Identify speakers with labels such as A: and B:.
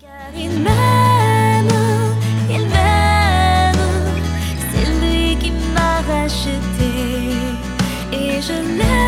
A: Car il m'aime, c'est lui qui m'a racheté et je l'aime.